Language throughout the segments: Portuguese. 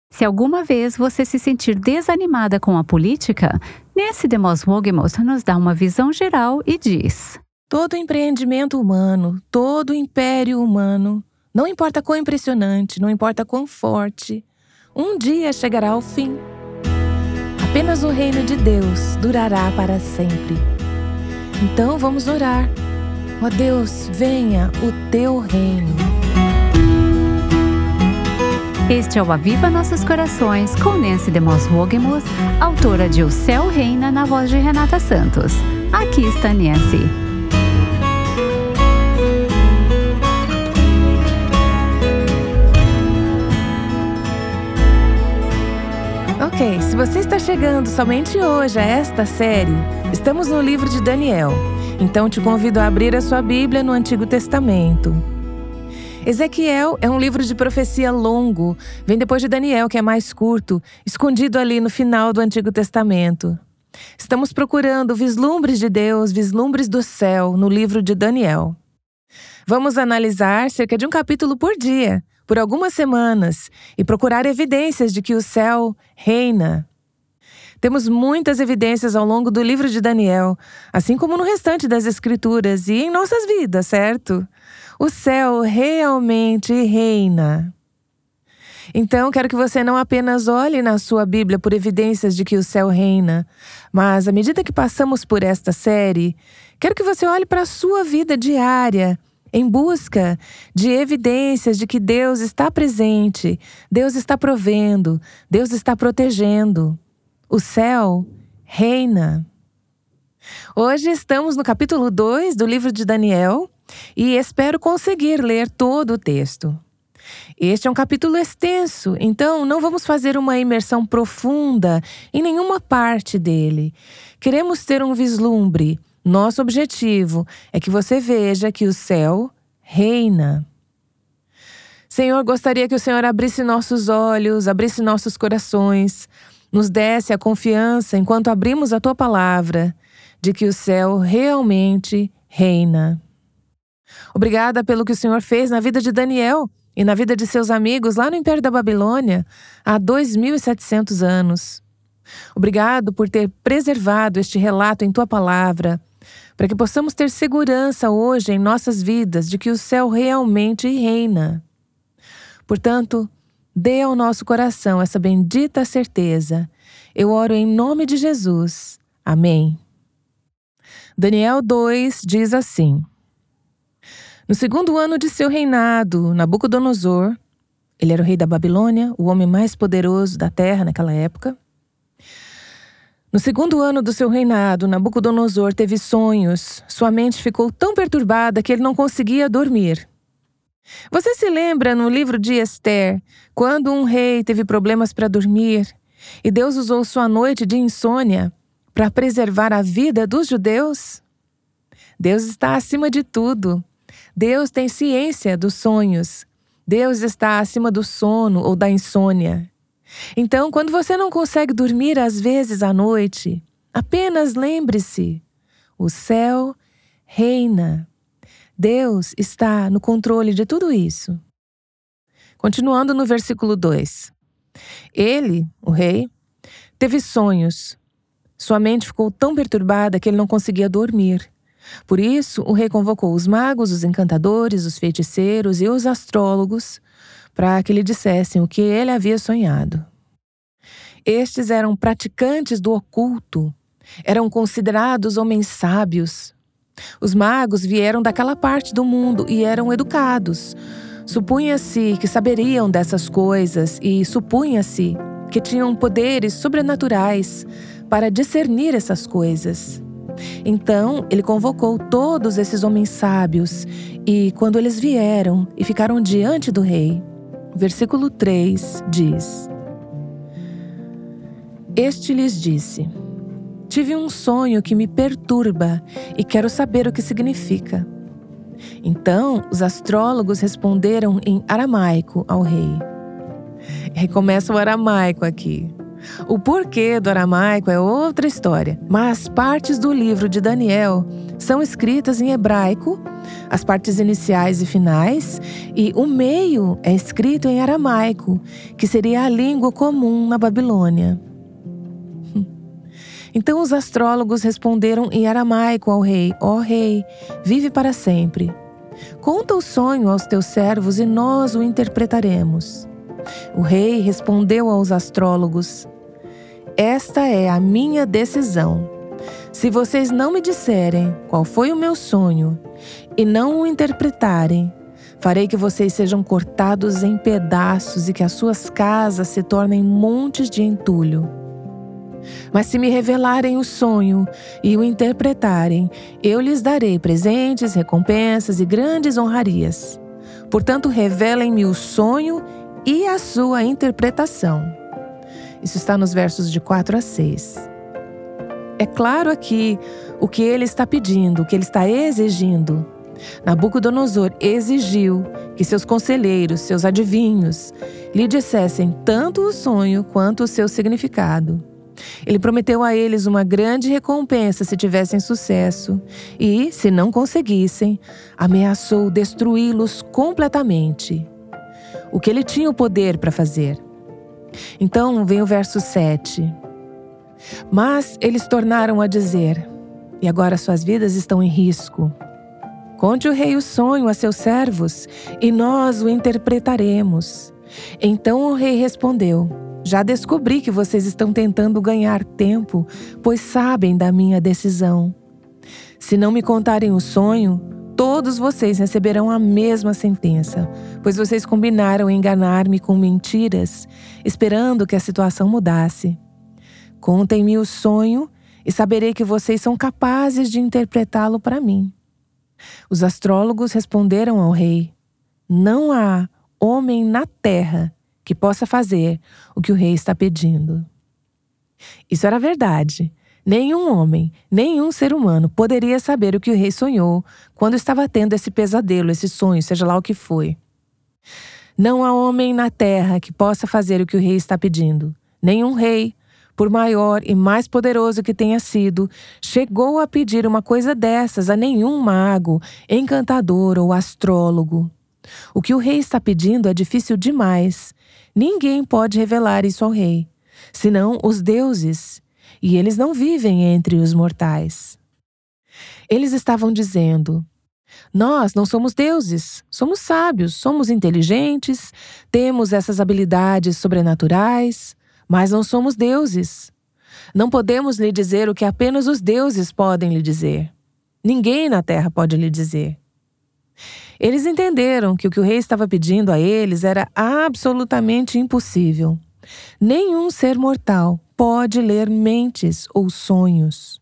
Se alguma vez você se sentir desanimada com a política, Nancy DeMoss Wogemuth nos dá uma visão geral e diz: todo empreendimento humano, todo império humano, não importa quão impressionante, não importa quão forte, um dia chegará ao fim. Apenas o reino de Deus durará para sempre. Então vamos orar. Ó Deus, venha o teu reino. Este é o Aviva Nossos Corações com Nancy DeMoss Wogemuth, autora de O Céu Reina, na voz de Renata Santos. Aqui está Nancy. Ok, se você está chegando somente hoje a esta série, estamos no livro de Daniel. Então te convido a abrir a sua Bíblia no Antigo Testamento. Ezequiel é um livro de profecia longo, vem depois de Daniel, que é mais curto, escondido ali no final do Antigo Testamento. Estamos procurando vislumbres de Deus, vislumbres do céu, no livro de Daniel. Vamos analisar cerca de um capítulo por dia, por algumas semanas, e procurar evidências de que o céu reina. Temos muitas evidências ao longo do livro de Daniel, assim como no restante das Escrituras e em nossas vidas, certo? O céu realmente reina. Então, quero que você não apenas olhe na sua Bíblia por evidências de que o céu reina, mas, à medida que passamos por esta série, quero que você olhe para a sua vida diária, em busca de evidências de que Deus está presente, Deus está provendo, Deus está protegendo. O céu reina. Hoje estamos no capítulo 2 do livro de Daniel e espero conseguir ler todo o texto. Este é um capítulo extenso, então não vamos fazer uma imersão profunda em nenhuma parte dele. Queremos ter um vislumbre. Nosso objetivo é que você veja que o céu reina. Senhor, gostaria que o Senhor abrisse nossos olhos, abrisse nossos corações, nos desse a confiança, enquanto abrimos a Tua palavra, de que o céu realmente reina. Obrigada pelo que o Senhor fez na vida de Daniel e na vida de seus amigos lá no Império da Babilônia, há 2.700 anos. Obrigado por ter preservado este relato em Tua palavra, para que possamos ter segurança hoje em nossas vidas de que o céu realmente reina. Portanto, dê ao nosso coração essa bendita certeza. Eu oro em nome de Jesus. Amém. Daniel 2 diz assim: no segundo ano de seu reinado, Nabucodonosor, ele era o rei da Babilônia, o homem mais poderoso da terra naquela época. No segundo ano do seu reinado, Nabucodonosor teve sonhos. Sua mente ficou tão perturbada que ele não conseguia dormir. Você se lembra no livro de Ester, quando um rei teve problemas para dormir e Deus usou sua noite de insônia para preservar a vida dos judeus? Deus está acima de tudo. Deus tem ciência dos sonhos. Deus está acima do sono ou da insônia. Então, quando você não consegue dormir às vezes à noite, apenas lembre-se: o céu reina. Deus está no controle de tudo isso. Continuando no versículo 2. Ele, o rei, teve sonhos. Sua mente ficou tão perturbada que ele não conseguia dormir. Por isso, o rei convocou os magos, os encantadores, os feiticeiros e os astrólogos para que lhe dissessem o que ele havia sonhado. Estes eram praticantes do oculto, eram considerados homens sábios. Os magos vieram daquela parte do mundo e eram educados. Supunha-se que saberiam dessas coisas e supunha-se que tinham poderes sobrenaturais para discernir essas coisas. Então, ele convocou todos esses homens sábios e, quando eles vieram e ficaram diante do rei, versículo 3 diz: este lhes disse: tive um sonho que me perturba e quero saber o que significa. Então, os astrólogos responderam em aramaico ao rei. Recomeça o aramaico aqui. O porquê do aramaico é outra história, mas partes do livro de Daniel são escritas em hebraico, as partes iniciais e finais, e o meio é escrito em aramaico, que seria a língua comum na Babilônia. Então os astrólogos responderam em aramaico ao rei: Ó rei, vive para sempre. Conta o sonho aos teus servos e nós o interpretaremos. O rei respondeu aos astrólogos: Esta é a minha decisão. Se vocês não me disserem qual foi o meu sonho e não o interpretarem, farei que vocês sejam cortados em pedaços e que as suas casas se tornem montes de entulho. Mas se me revelarem o sonho e o interpretarem, eu lhes darei presentes, recompensas e grandes honrarias. Portanto, revelem-me o sonho e a sua interpretação. Isso está nos versos de 4 a 6. É claro aqui o que ele está pedindo, o que ele está exigindo. Nabucodonosor exigiu que seus conselheiros, seus adivinhos, lhe dissessem tanto o sonho quanto o seu significado. Ele prometeu a eles uma grande recompensa se tivessem sucesso e, se não conseguissem, ameaçou destruí-los completamente. O que ele tinha o poder para fazer. Então vem o verso 7. Mas eles tornaram a dizer: E agora suas vidas estão em risco. Conte o rei o sonho a seus servos, e nós o interpretaremos. Então o rei respondeu: Já descobri que vocês estão tentando ganhar tempo, pois sabem da minha decisão. Se não me contarem o sonho, todos vocês receberão a mesma sentença, pois vocês combinaram enganar-me com mentiras, esperando que a situação mudasse. Contem-me o sonho e saberei que vocês são capazes de interpretá-lo para mim. Os astrólogos responderam ao rei: Não há homem na terra que possa fazer o que o rei está pedindo. Isso era verdade. Nenhum homem, nenhum ser humano poderia saber o que o rei sonhou quando estava tendo esse pesadelo, esse sonho, seja lá o que foi. Não há homem na terra que possa fazer o que o rei está pedindo. Nenhum rei, por maior e mais poderoso que tenha sido, chegou a pedir uma coisa dessas a nenhum mago, encantador ou astrólogo. O que o rei está pedindo é difícil demais. Ninguém pode revelar isso ao rei, senão os deuses, e eles não vivem entre os mortais. Eles estavam dizendo: Nós não somos deuses, somos sábios, somos inteligentes, temos essas habilidades sobrenaturais, mas não somos deuses. Não podemos lhe dizer o que apenas os deuses podem lhe dizer. Ninguém na terra pode lhe dizer. Eles entenderam que o que o rei estava pedindo a eles era absolutamente impossível. Nenhum ser mortal pode ler mentes ou sonhos.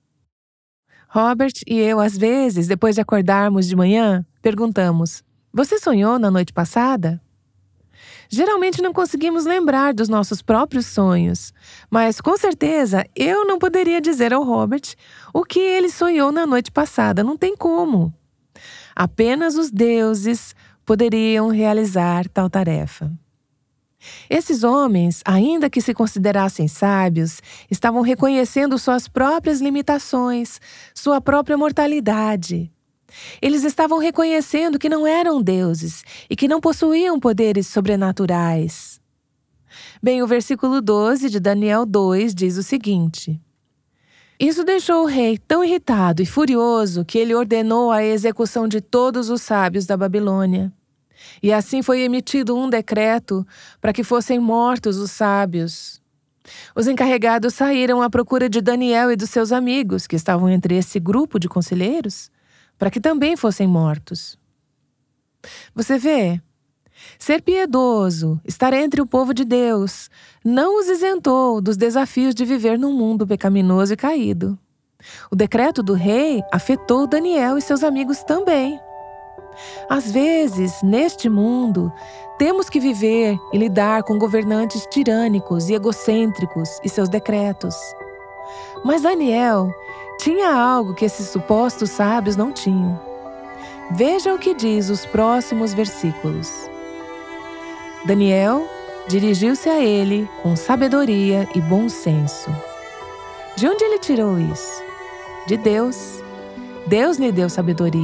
Robert e eu, às vezes, depois de acordarmos de manhã, perguntamos: Você sonhou na noite passada? Geralmente não conseguimos lembrar dos nossos próprios sonhos, mas com certeza eu não poderia dizer ao Robert o que ele sonhou na noite passada, não tem como. Apenas os deuses poderiam realizar tal tarefa. Esses homens, ainda que se considerassem sábios, estavam reconhecendo suas próprias limitações, sua própria mortalidade. Eles estavam reconhecendo que não eram deuses e que não possuíam poderes sobrenaturais. Bem, o versículo 12 de Daniel 2 diz o seguinte: Isso deixou o rei tão irritado e furioso que ele ordenou a execução de todos os sábios da Babilônia. E assim foi emitido um decreto para que fossem mortos os sábios. Os encarregados saíram à procura de Daniel e dos seus amigos, que estavam entre esse grupo de conselheiros, para que também fossem mortos. Você vê? Ser piedoso, estar entre o povo de Deus, não os isentou dos desafios de viver num mundo pecaminoso e caído. O decreto do rei afetou Daniel e seus amigos também. Às vezes, neste mundo, temos que viver e lidar com governantes tirânicos e egocêntricos e seus decretos. Mas Daniel tinha algo que esses supostos sábios não tinham. Veja o que diz os próximos versículos. Daniel dirigiu-se a ele com sabedoria e bom senso. De onde ele tirou isso? De Deus. Deus lhe deu sabedoria.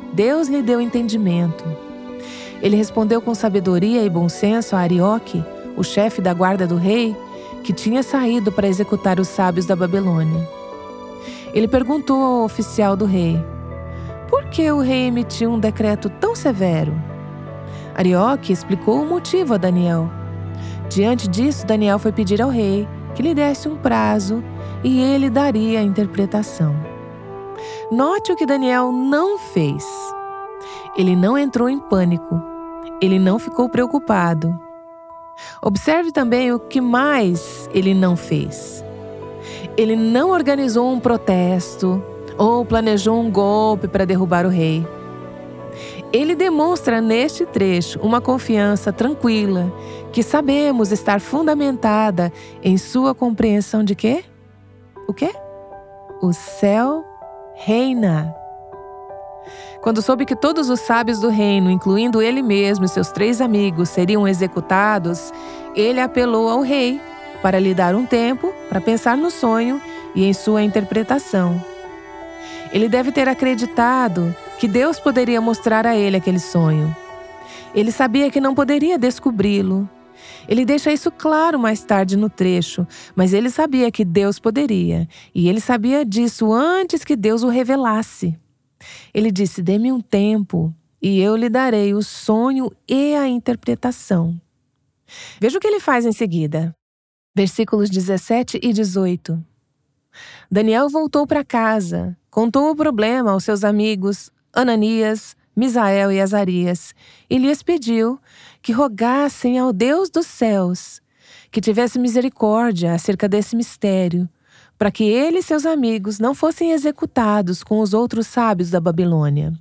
Deus lhe deu entendimento. Ele respondeu com sabedoria e bom senso a Arioque, o chefe da guarda do rei, que tinha saído para executar os sábios da Babilônia. Ele perguntou ao oficial do rei: por que o rei emitiu um decreto tão severo? Arioque explicou o motivo a Daniel. Diante disso, Daniel foi pedir ao rei que lhe desse um prazo e ele daria a interpretação. Note o que Daniel não fez. Ele não entrou em pânico. Ele não ficou preocupado. Observe também o que mais ele não fez. Ele não organizou um protesto ou planejou um golpe para derrubar o rei. Ele demonstra neste trecho uma confiança tranquila, que sabemos estar fundamentada em sua compreensão de quê? O quê? O céu reina. Quando soube que todos os sábios do reino, incluindo ele mesmo e seus 3 amigos, seriam executados, ele apelou ao rei para lhe dar um tempo para pensar no sonho e em sua interpretação. Ele deve ter acreditado que Deus poderia mostrar a ele aquele sonho. Ele sabia que não poderia descobri-lo. Ele deixa isso claro mais tarde no trecho, mas ele sabia que Deus poderia, e ele sabia disso antes que Deus o revelasse. Ele disse: dê-me um tempo, e eu lhe darei o sonho e a interpretação. Veja o que ele faz em seguida. Versículos 17 e 18. Daniel voltou para casa, contou o problema aos seus amigos Ananias, Misael e Azarias, e lhes pediu que rogassem ao Deus dos céus, que tivesse misericórdia acerca desse mistério, para que ele e seus amigos não fossem executados com os outros sábios da Babilônia.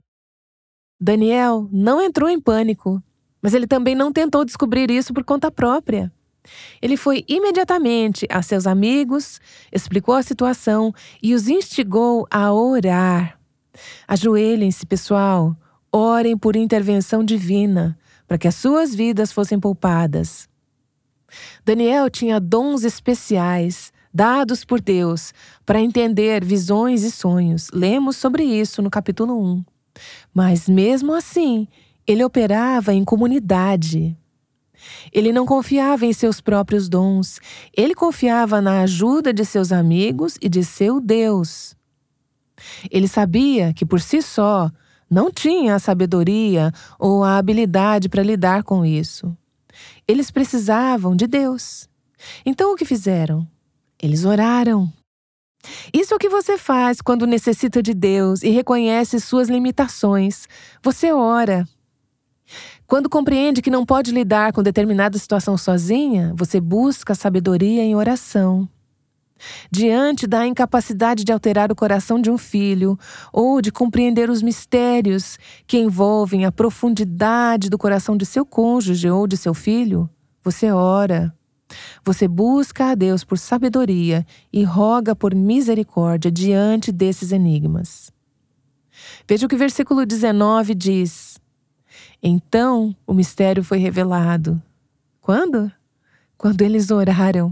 Daniel não entrou em pânico, mas ele também não tentou descobrir isso por conta própria. Ele foi imediatamente a seus amigos, explicou a situação e os instigou a orar. Ajoelhem-se, pessoal, orem por intervenção divina, para que as suas vidas fossem poupadas. Daniel tinha dons especiais, dados por Deus, para entender visões e sonhos. Lemos sobre isso no capítulo 1. Mas mesmo assim, ele operava em comunidade. Ele não confiava em seus próprios dons. Ele confiava na ajuda de seus amigos e de seu Deus. Ele sabia que por si só não tinha a sabedoria ou a habilidade para lidar com isso. Eles precisavam de Deus. Então o que fizeram? Eles oraram. Isso é o que você faz quando necessita de Deus e reconhece suas limitações. Você ora. Quando compreende que não pode lidar com determinada situação sozinha, você busca sabedoria em oração. Diante da incapacidade de alterar o coração de um filho ou de compreender os mistérios que envolvem a profundidade do coração de seu cônjuge ou de seu filho, você ora. Você busca a Deus por sabedoria e roga por misericórdia diante desses enigmas. Veja o que o versículo 19 diz. Então o mistério foi revelado. Quando? Quando eles oraram.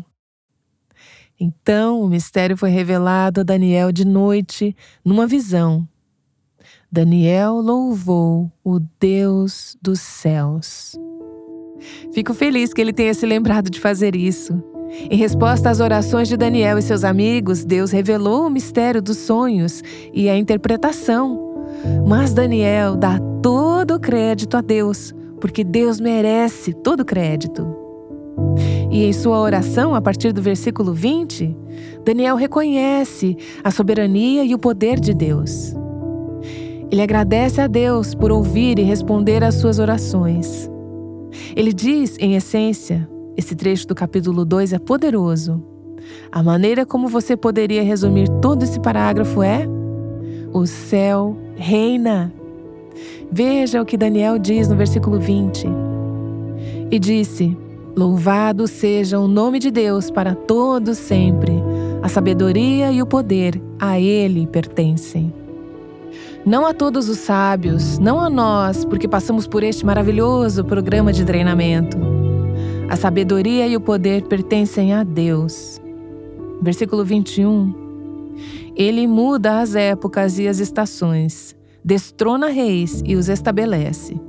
Então o mistério foi revelado a Daniel de noite, numa visão. Daniel louvou o Deus dos céus. Fico feliz que ele tenha se lembrado de fazer isso. Em resposta às orações de Daniel e seus amigos, Deus revelou o mistério dos sonhos e a interpretação. Mas Daniel dá todo o crédito a Deus, porque Deus merece todo o crédito. E em sua oração, a partir do versículo 20, Daniel reconhece a soberania e o poder de Deus. Ele agradece a Deus por ouvir e responder às suas orações. Ele diz, em essência, esse trecho do capítulo 2 é poderoso. A maneira como você poderia resumir todo esse parágrafo é: o céu reina. Veja o que Daniel diz no versículo 20. E disse: louvado seja o nome de Deus para todos sempre. A sabedoria e o poder a Ele pertencem. Não a todos os sábios, não a nós, porque passamos por este maravilhoso programa de treinamento. A sabedoria e o poder pertencem a Deus. Versículo 21. Ele muda as épocas e as estações. destrona reis e os estabelece.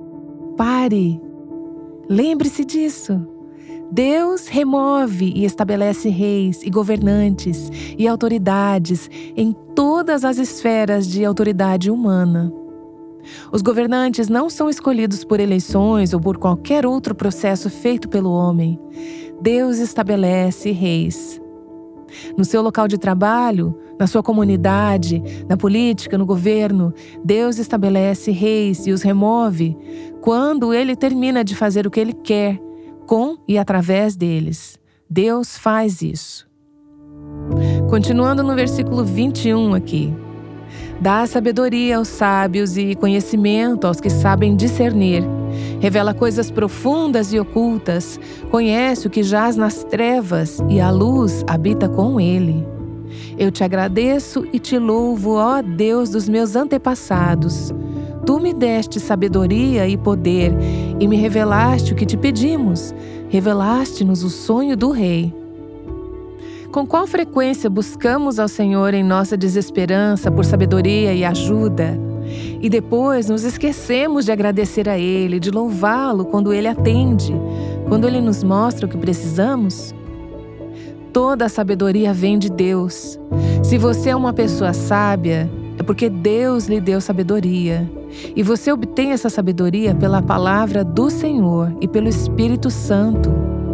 Pare! Lembre-se disso. Deus remove e estabelece reis e governantes e autoridades em todas as esferas de autoridade humana. Os governantes não são escolhidos por eleições ou por qualquer outro processo feito pelo homem. Deus estabelece reis. No seu local de trabalho, na sua comunidade, na política, no governo, Deus estabelece reis e os remove quando Ele termina de fazer o que Ele quer, com e através deles. Deus faz isso. Continuando no versículo 21 aqui. Dá sabedoria aos sábios e conhecimento aos que sabem discernir. Revela coisas profundas e ocultas. Conhece o que jaz nas trevas e a luz habita com ele. Eu te agradeço e te louvo, ó Deus dos meus antepassados. Tu me deste sabedoria e poder e me revelaste o que te pedimos. Revelaste-nos o sonho do rei. Com qual frequência buscamos ao Senhor em nossa desesperança por sabedoria e ajuda? E depois nos esquecemos de agradecer a Ele, de louvá-lo quando Ele atende, quando Ele nos mostra o que precisamos? Toda a sabedoria vem de Deus. Se você é uma pessoa sábia, é porque Deus lhe deu sabedoria. E você obtém essa sabedoria pela palavra do Senhor e pelo Espírito Santo.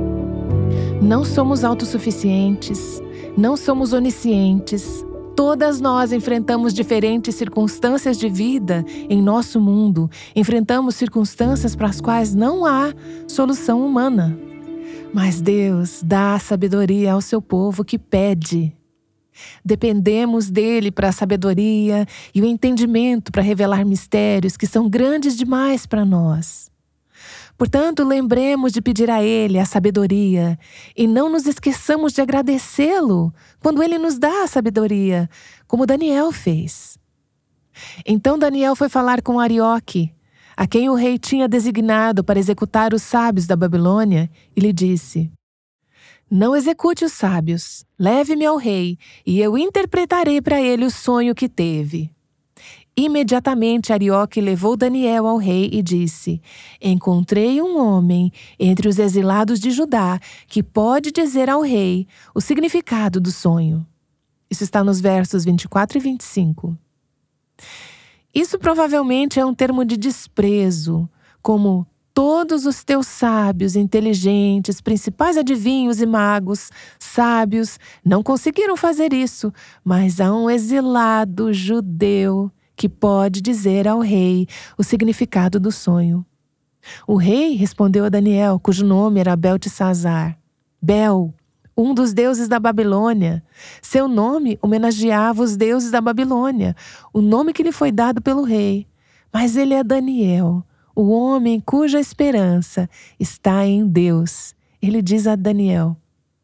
Não somos autossuficientes, não somos oniscientes. Todas nós enfrentamos diferentes circunstâncias de vida em nosso mundo. Enfrentamos circunstâncias para as quais não há solução humana. Mas Deus dá sabedoria ao seu povo que pede. Dependemos dele para a sabedoria e o entendimento para revelar mistérios que são grandes demais para nós. Portanto, lembremos de pedir a Ele a sabedoria e não nos esqueçamos de agradecê-lo quando Ele nos dá a sabedoria, como Daniel fez. Então Daniel foi falar com Arioque, a quem o rei tinha designado para executar os sábios da Babilônia, e lhe disse: Não execute os sábios, leve-me ao rei, e eu interpretarei para ele o sonho que teve. Imediatamente Arioque levou Daniel ao rei e disse: Encontrei um homem entre os exilados de Judá que pode dizer ao rei o significado do sonho. Isso está nos versos 24 e 25. Isso provavelmente é um termo de desprezo, como todos os teus sábios, inteligentes, principais adivinhos e magos, sábios, não conseguiram fazer isso, mas há um exilado judeu que pode dizer ao rei o significado do sonho. O rei respondeu a Daniel, cujo nome era Beltesazar. Bel, um dos deuses da Babilônia. Seu nome homenageava os deuses da Babilônia, o nome que lhe foi dado pelo rei. Mas ele é Daniel, o homem cuja esperança está em Deus. Ele diz a Daniel.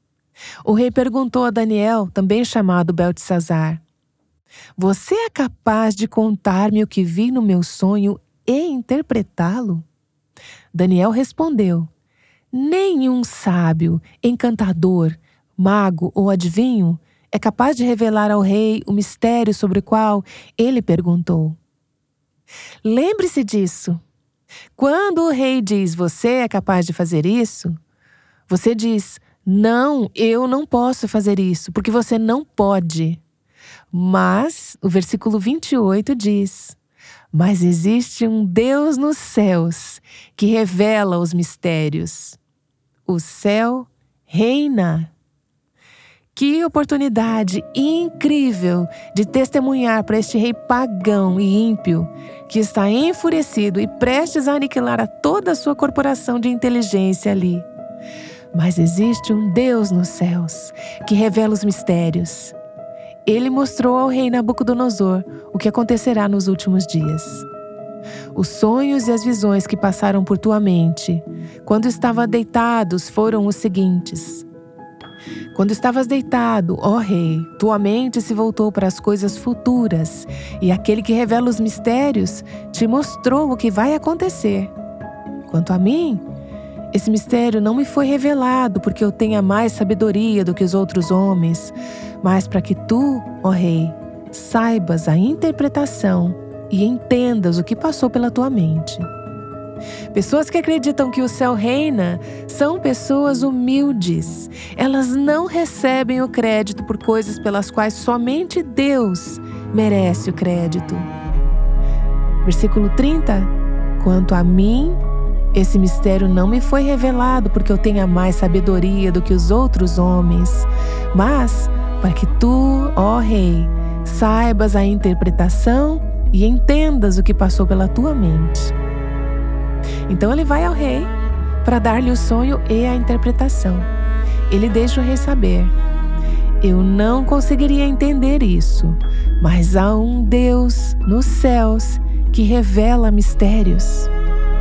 O rei perguntou a Daniel, também chamado Beltesazar: Você é capaz de contar-me o que vi no meu sonho e interpretá-lo? Daniel respondeu: Nenhum sábio, encantador, mago ou adivinho é capaz de revelar ao rei o mistério sobre o qual ele perguntou. Lembre-se disso. Quando o rei diz: Você é capaz de fazer isso? Você diz: Não, eu não posso fazer isso, porque você não pode. Mas o versículo 28 diz: Mas existe um Deus nos céus que revela os mistérios. O céu reina. Que oportunidade incrível de testemunhar para este rei pagão e ímpio que está enfurecido e prestes a aniquilar a toda a sua corporação de inteligência ali. Mas existe um Deus nos céus que revela os mistérios. Ele mostrou ao rei Nabucodonosor o que acontecerá nos últimos dias. Os sonhos e as visões que passaram por tua mente, quando estava deitados, foram os seguintes. Quando estavas deitado, ó rei, tua mente se voltou para as coisas futuras, e aquele que revela os mistérios te mostrou o que vai acontecer. Quanto a mim, esse mistério não me foi revelado porque eu tenha mais sabedoria do que os outros homens, mas para que tu, ó rei, saibas a interpretação e entendas o que passou pela tua mente. Pessoas que acreditam que o céu reina são pessoas humildes. Elas não recebem o crédito por coisas pelas quais somente Deus merece o crédito. Versículo 30. Quanto a mim, esse mistério não me foi revelado porque eu tenha mais sabedoria do que os outros homens, mas para que tu, ó Rei, saibas a interpretação e entendas o que passou pela tua mente. Então ele vai ao rei para dar-lhe o sonho e a interpretação. Ele deixa o rei saber: eu não conseguiria entender isso, mas há um Deus nos céus que revela mistérios.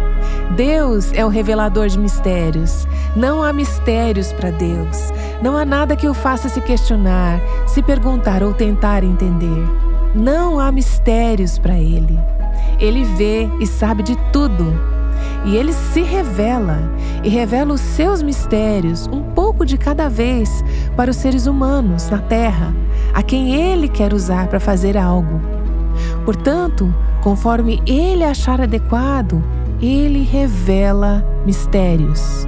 Deus é o revelador de mistérios. Não há mistérios para Deus. Não há nada que o faça se questionar, se perguntar ou tentar entender. Não há mistérios para Ele. Ele vê e sabe de tudo. E Ele se revela e revela os seus mistérios, um pouco de cada vez, para os seres humanos na Terra, a quem Ele quer usar para fazer algo. Portanto, conforme Ele achar adequado, Ele revela mistérios.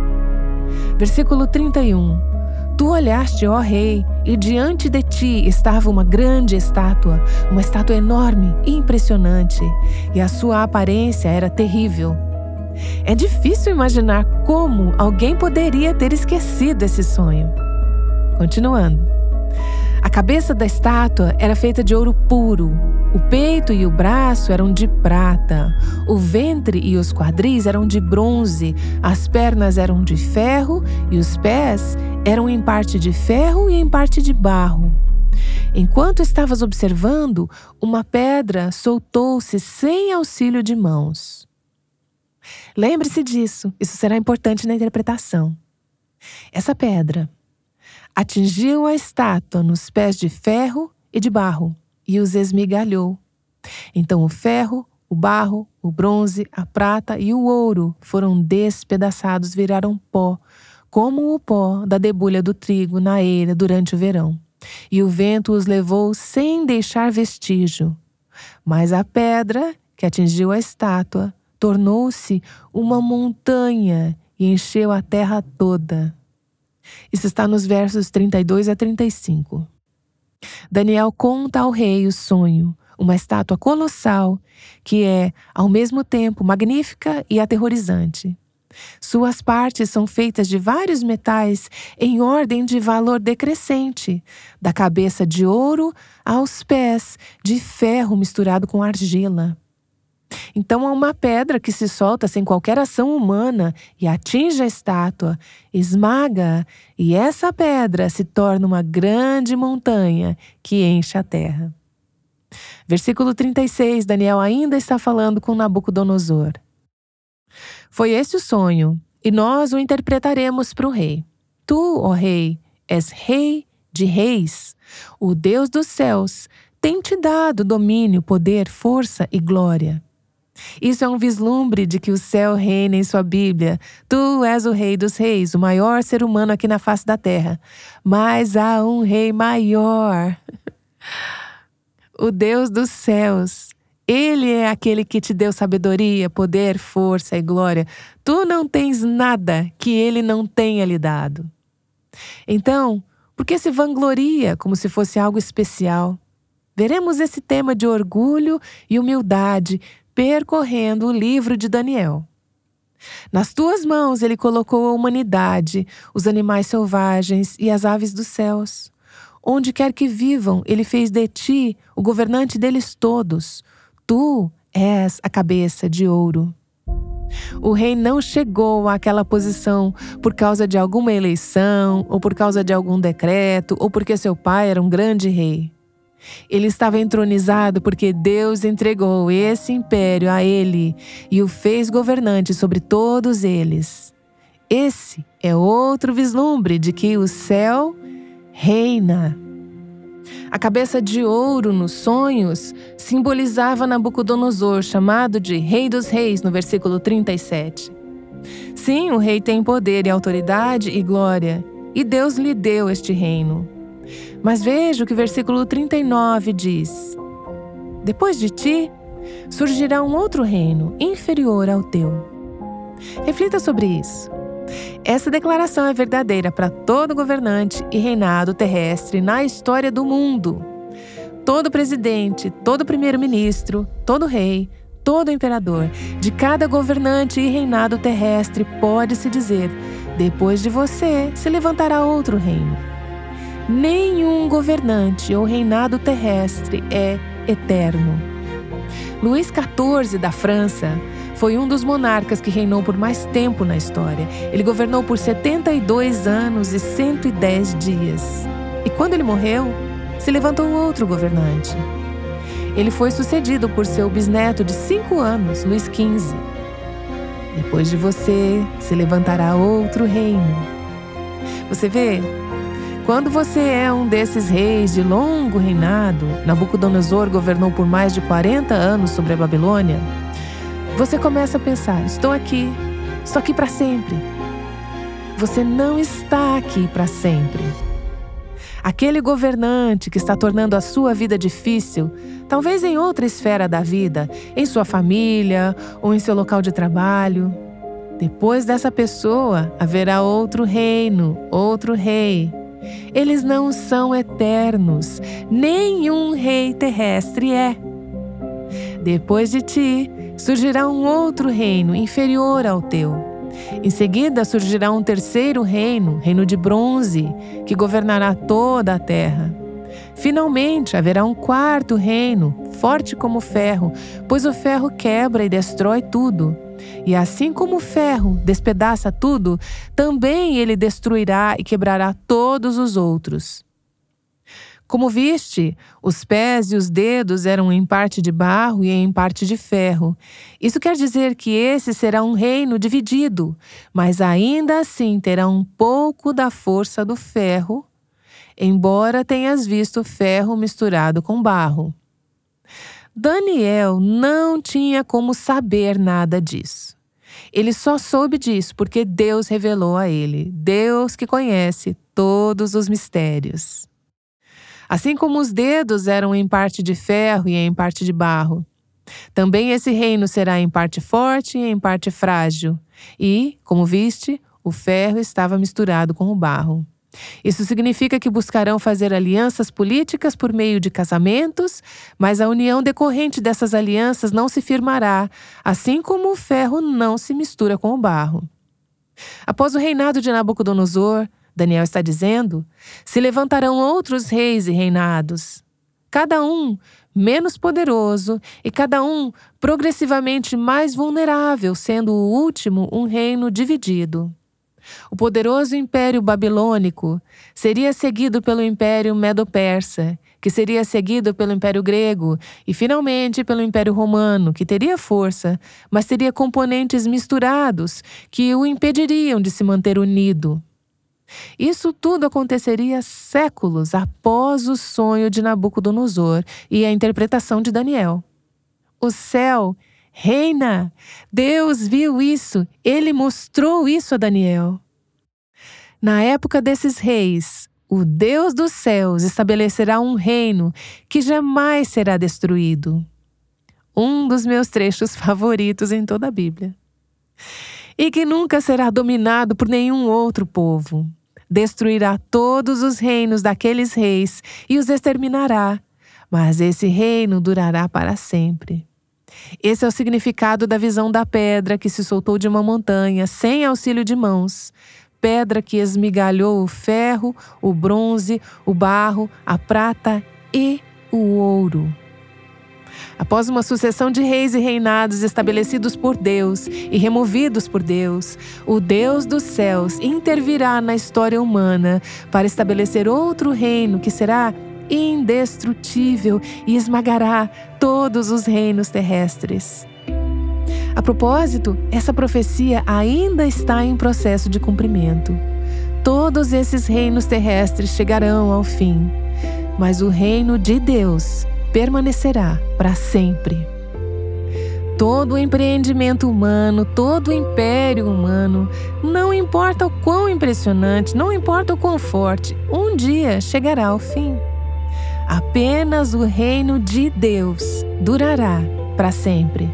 Versículo 31. Tu olhaste, ó Rei, e diante de ti estava uma grande estátua, uma estátua enorme e impressionante, e a sua aparência era terrível. É difícil imaginar como alguém poderia ter esquecido esse sonho. Continuando. A cabeça da estátua era feita de ouro puro. O peito e o braço eram de prata. O ventre e os quadris eram de bronze. As pernas eram de ferro e os pés eram em parte de ferro e em parte de barro. Enquanto estavas observando, uma pedra soltou-se sem auxílio de mãos. Lembre-se disso, isso será importante na interpretação. Essa pedra atingiu a estátua nos pés de ferro e de barro e os esmigalhou. Então o ferro, o barro, o bronze, a prata e o ouro foram despedaçados, viraram pó, como o pó da debulha do trigo na eira durante o verão. E o vento os levou sem deixar vestígio. Mas a pedra que atingiu a estátua tornou-se uma montanha e encheu a terra toda. Isso está nos versos 32 a 35. Daniel conta ao rei o sonho, uma estátua colossal que é, ao mesmo tempo, magnífica e aterrorizante. Suas partes são feitas de vários metais em ordem de valor decrescente, da cabeça de ouro aos pés de ferro misturado com argila. Então há uma pedra que se solta sem qualquer ação humana e atinge a estátua, esmaga, e essa pedra se torna uma grande montanha que enche a terra. Versículo 36, Daniel ainda está falando com Nabucodonosor. Foi esse o sonho, e nós o interpretaremos para o rei. Tu, ó rei, és rei de reis. O Deus dos céus tem te dado domínio, poder, força e glória. Isso é um vislumbre de que o céu reina em sua Bíblia. Tu és o rei dos reis, o maior ser humano aqui na face da terra. Mas há um rei maior. O Deus dos céus. Ele é aquele que te deu sabedoria, poder, força e glória. Tu não tens nada que ele não tenha lhe dado. Então, por que se vangloria como se fosse algo especial? Veremos esse tema de orgulho e humildade percorrendo o livro de Daniel. Nas tuas mãos ele colocou a humanidade, os animais selvagens e as aves dos céus. Onde quer que vivam, ele fez de ti o governante deles todos. Tu és a cabeça de ouro. O rei não chegou àquela posição por causa de alguma eleição, ou por causa de algum decreto, ou porque seu pai era um grande rei. Ele estava entronizado porque Deus entregou esse império a ele e o fez governante sobre todos eles. Esse é outro vislumbre de que o céu reina. A cabeça de ouro nos sonhos simbolizava Nabucodonosor, chamado de Rei dos Reis, no versículo 37. Sim, o rei tem poder e autoridade e glória, e Deus lhe deu este reino. Mas veja o que o versículo 39 diz. Depois de ti, surgirá um outro reino inferior ao teu. Reflita sobre isso. Essa declaração é verdadeira para todo governante e reinado terrestre na história do mundo. Todo presidente, todo primeiro-ministro, todo rei, todo imperador, de cada governante e reinado terrestre pode-se dizer: depois de você se levantará outro reino. Nenhum governante ou reinado terrestre é eterno. Luís XIV da França foi um dos monarcas que reinou por mais tempo na história. Ele governou por 72 anos e 110 dias. E quando ele morreu, se levantou outro governante. Ele foi sucedido por seu bisneto de 5 anos, Luís XV. Depois de você, se levantará outro reino. Você vê? Quando você é um desses reis de longo reinado, Nabucodonosor governou por mais de 40 anos sobre a Babilônia, você começa a pensar: estou aqui para sempre. Você não está aqui para sempre. Aquele governante que está tornando a sua vida difícil, talvez em outra esfera da vida, em sua família ou em seu local de trabalho, depois dessa pessoa haverá outro reino, outro rei. Eles não são eternos, nenhum rei terrestre é. Depois de ti, surgirá um outro reino inferior ao teu. Em seguida surgirá um terceiro reino, reino de bronze, que governará toda a terra. Finalmente haverá um quarto reino, forte como o ferro, pois o ferro quebra e destrói tudo. E assim como o ferro despedaça tudo, também ele destruirá e quebrará todos os outros. Como viste, os pés e os dedos eram em parte de barro e em parte de ferro. Isso quer dizer que esse será um reino dividido, mas ainda assim terá um pouco da força do ferro, embora tenhas visto ferro misturado com barro. Daniel não tinha como saber nada disso. Ele só soube disso porque Deus revelou a ele, Deus que conhece todos os mistérios. Assim como os dedos eram em parte de ferro e em parte de barro, também esse reino será em parte forte e em parte frágil. E, como viste, o ferro estava misturado com o barro. Isso significa que buscarão fazer alianças políticas por meio de casamentos, mas a união decorrente dessas alianças não se firmará, assim como o ferro não se mistura com o barro. Após o reinado de Nabucodonosor, Daniel está dizendo, se levantarão outros reis e reinados, cada um menos poderoso e cada um progressivamente mais vulnerável, sendo o último um reino dividido. O poderoso Império Babilônico seria seguido pelo Império Medo-Persa, que seria seguido pelo Império Grego e, finalmente, pelo Império Romano, que teria força, mas teria componentes misturados que o impediriam de se manter unido. Isso tudo aconteceria séculos após o sonho de Nabucodonosor e a interpretação de Daniel. O céu reina. Deus viu isso. Ele mostrou isso a Daniel. Na época desses reis, o Deus dos céus estabelecerá um reino que jamais será destruído. Um dos meus trechos favoritos em toda a Bíblia. E que nunca será dominado por nenhum outro povo. Destruirá todos os reinos daqueles reis e os exterminará, mas esse reino durará para sempre. Esse é o significado da visão da pedra que se soltou de uma montanha, sem auxílio de mãos. Pedra que esmigalhou o ferro, o bronze, o barro, a prata e o ouro. Após uma sucessão de reis e reinados estabelecidos por Deus e removidos por Deus, o Deus dos céus intervirá na história humana para estabelecer outro reino que será indestrutível e esmagará todos os reinos terrestres. A propósito, essa profecia ainda está em processo de cumprimento. Todos esses reinos terrestres chegarão ao fim, mas o reino de Deus permanecerá para sempre. Todo o empreendimento humano, todo o império humano, não importa o quão impressionante, não importa o quão forte, um dia chegará ao fim. Apenas o reino de Deus durará para sempre.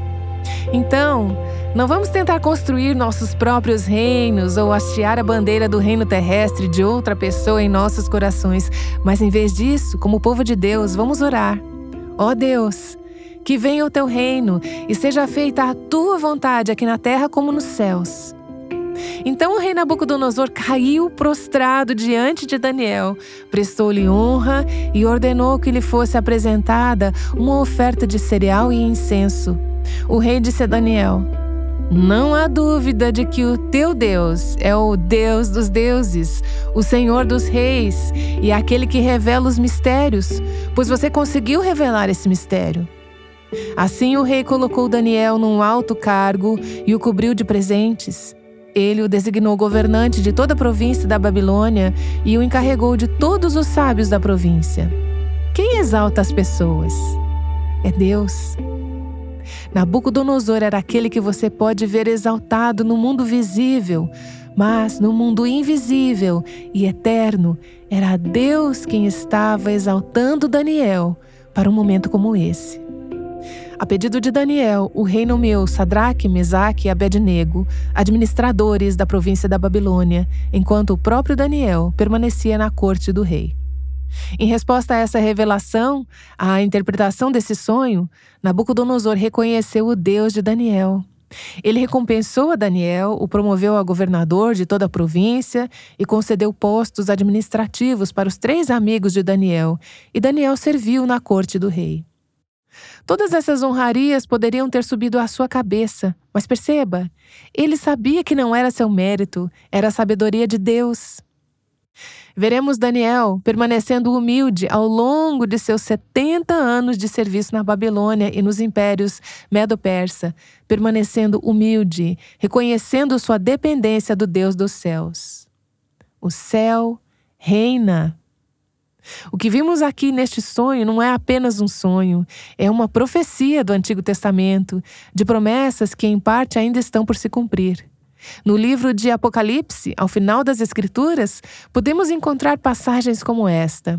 Então, não vamos tentar construir nossos próprios reinos ou hastear a bandeira do reino terrestre de outra pessoa em nossos corações, mas em vez disso, como povo de Deus, vamos orar. Ó Deus, que venha o teu reino e seja feita a tua vontade aqui na terra como nos céus. Então o rei Nabucodonosor caiu prostrado diante de Daniel, prestou-lhe honra e ordenou que lhe fosse apresentada uma oferta de cereal e incenso. O rei disse a Daniel: não há dúvida de que o teu Deus é o Deus dos deuses, o Senhor dos reis e aquele que revela os mistérios, pois você conseguiu revelar esse mistério. Assim o rei colocou Daniel num alto cargo e o cobriu de presentes. Ele o designou governante de toda a província da Babilônia e o encarregou de todos os sábios da província. Quem exalta as pessoas? É Deus. Nabucodonosor era aquele que você pode ver exaltado no mundo visível, mas no mundo invisível e eterno, era Deus quem estava exaltando Daniel para um momento como esse. A pedido de Daniel, o rei nomeou Sadraque, Mesaque e Abednego, administradores da província da Babilônia, enquanto o próprio Daniel permanecia na corte do rei. Em resposta a essa revelação, à interpretação desse sonho, Nabucodonosor reconheceu o Deus de Daniel. Ele recompensou a Daniel, o promoveu a governador de toda a província e concedeu postos administrativos para os 3 amigos de Daniel, e Daniel serviu na corte do rei. Todas essas honrarias poderiam ter subido à sua cabeça, mas perceba, ele sabia que não era seu mérito, era a sabedoria de Deus. Veremos Daniel permanecendo humilde ao longo de seus 70 anos de serviço na Babilônia e nos impérios Medo-Persa, permanecendo humilde, reconhecendo sua dependência do Deus dos céus. O céu reina. O que vimos aqui neste sonho não é apenas um sonho, é uma profecia do Antigo Testamento, de promessas que em parte ainda estão por se cumprir. No livro de Apocalipse, ao final das Escrituras, podemos encontrar passagens como esta.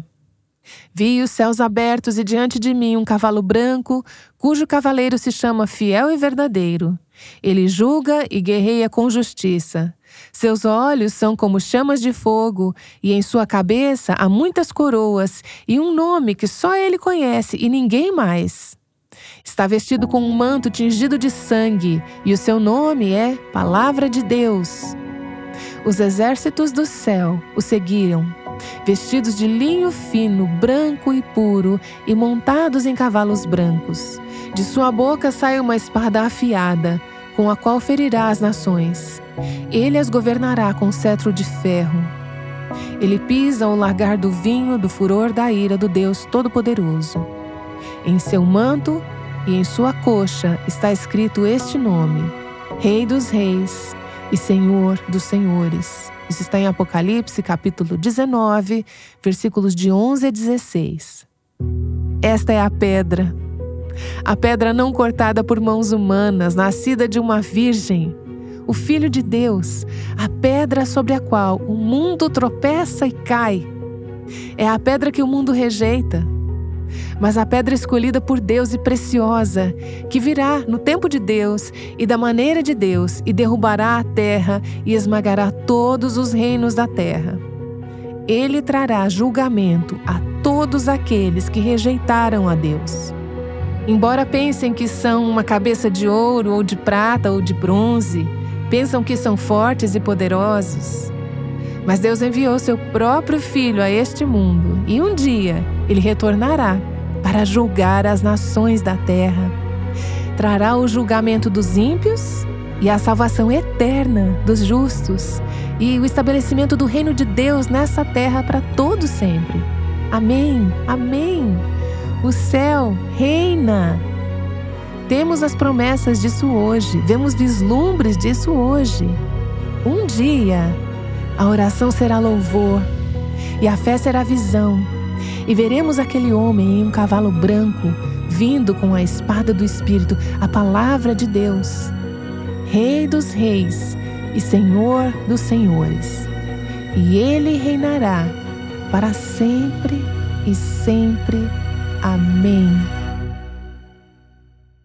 Vi os céus abertos e diante de mim um cavalo branco, cujo cavaleiro se chama Fiel e Verdadeiro. Ele julga e guerreia com justiça. Seus olhos são como chamas de fogo, e em sua cabeça há muitas coroas e um nome que só ele conhece e ninguém mais. Está vestido com um manto tingido de sangue, e o seu nome é Palavra de Deus. Os exércitos do céu o seguiram, vestidos de linho fino, branco e puro, e montados em cavalos brancos. De sua boca sai uma espada afiada, com a qual ferirá as nações. Ele as governará com cetro de ferro. Ele pisa o lagar do vinho do furor da ira do Deus Todo-Poderoso. Em seu manto e em sua coxa está escrito este nome: Rei dos Reis e Senhor dos Senhores. Isso está em Apocalipse, capítulo 19, versículos de 11 a 16. Esta é a pedra não cortada por mãos humanas, nascida de uma virgem, o Filho de Deus, a pedra sobre a qual o mundo tropeça e cai. É a pedra que o mundo rejeita, mas a pedra escolhida por Deus e preciosa, que virá no tempo de Deus e da maneira de Deus, e derrubará a terra e esmagará todos os reinos da terra. Ele trará julgamento a todos aqueles que rejeitaram a Deus. Embora pensem que são uma cabeça de ouro ou de prata ou de bronze, pensam que são fortes e poderosos. Mas Deus enviou seu próprio Filho a este mundo e um dia ele retornará para julgar as nações da terra. Trará o julgamento dos ímpios e a salvação eterna dos justos e o estabelecimento do reino de Deus nessa terra para todo sempre. Amém, amém. O céu reina. Temos as promessas disso hoje, vemos vislumbres disso hoje. Um dia, a oração será louvor e a fé será visão. E veremos aquele homem em um cavalo branco, vindo com a espada do Espírito, a palavra de Deus. Rei dos reis e Senhor dos senhores. E ele reinará para sempre e sempre. Amém.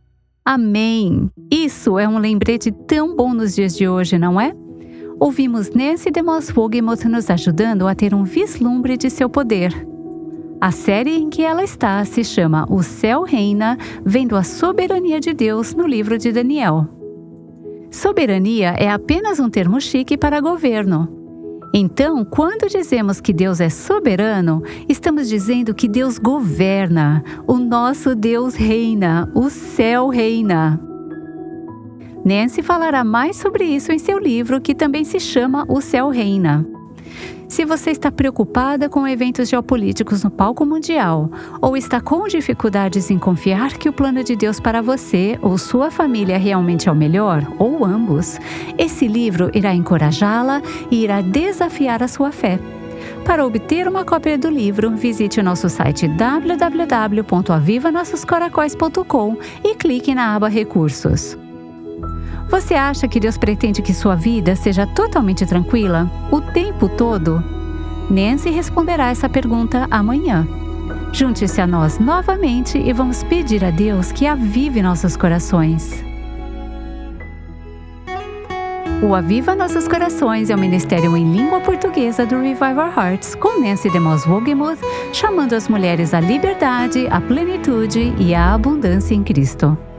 Amém! Isso é um lembrete tão bom nos dias de hoje, não é? Ouvimos Nancy DeMoss Wogemuth nos ajudando a ter um vislumbre de seu poder. A série em que ela está se chama O Céu Reina, vendo a soberania de Deus no livro de Daniel. Soberania é apenas um termo chique para governo. Então, quando dizemos que Deus é soberano, estamos dizendo que Deus governa, o nosso Deus reina, o céu reina. Nancy falará mais sobre isso em seu livro, que também se chama O Céu Reina. Se você está preocupada com eventos geopolíticos no palco mundial, ou está com dificuldades em confiar que o plano de Deus para você ou sua família realmente é o melhor, ou ambos, esse livro irá encorajá-la e irá desafiar a sua fé. Para obter uma cópia do livro, visite o nosso site www.avivanossoscoracóis.com e clique na aba Recursos. Você acha que Deus pretende que sua vida seja totalmente tranquila, o tempo todo? Nancy responderá essa pergunta amanhã. Junte-se a nós novamente e vamos pedir a Deus que avive nossos corações. O Aviva Nossos Corações é o ministério em língua portuguesa do Revive Our Hearts, com Nancy DeMoss Wogemuth, chamando as mulheres à liberdade, à plenitude e à abundância em Cristo.